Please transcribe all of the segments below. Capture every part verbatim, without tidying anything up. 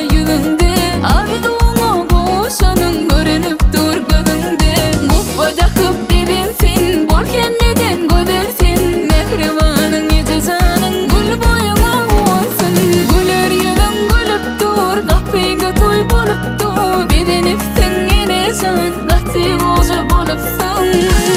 yüzünde arzuğuma koşanın görünüp dur gözünde Mubada kıp dibinsin bol kendiden gözelsin Mehribanın ecizanın gül boyuna olsun Güler yüzün gülüp dur kahpeyge toy bolup dur Bedenipsin enesan gati bozu bolupsun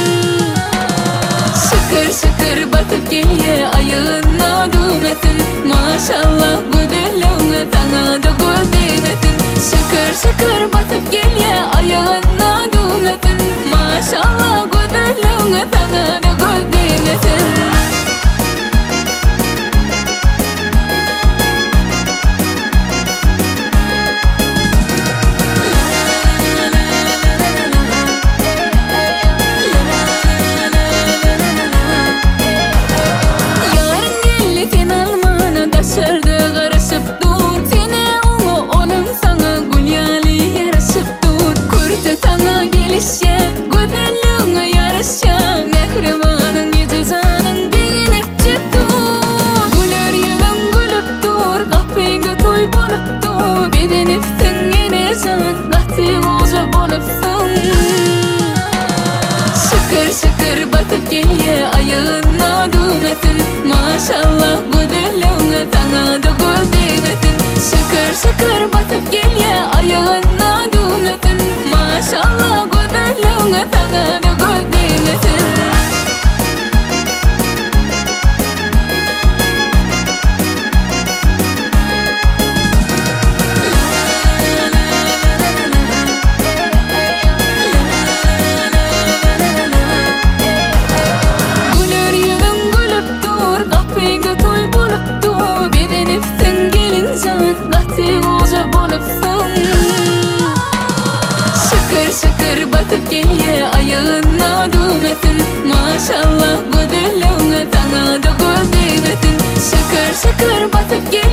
Şıkır şıkır batıp gelye ayağına düğmetin Maşallah güdülüğüne tana da güdüğmetin Şıkır şıkır batıp gelye ayağına düğmetin Maşallah güdülüğüne tana da güdüğmetin Güzelliğine yarışa Mehribanın ecizanın beğenip dur Güler yüzün gülüp dur kahpeyge toy bolup dur Bedenipsin enesan gati bozu bolupsun Şıkır şıkır batıp gelye ayağına düğmetin Maşallah güdülüğüne tana da güdüğmetin Şıkır şıkır batıp gelye ayağına düğmetin Maşallah güdülüğüne tana da güdüğmetin Güler yüzün gülüp dur kahpeyge toy bolup dur Bedenipsin gelincan gati bozu bolupsun Şıkır şıkır batıp gelye ayağına düğmetin Maşallah güdülüğüne tana da güdüğmetin Şıkır şıkır batıp gelye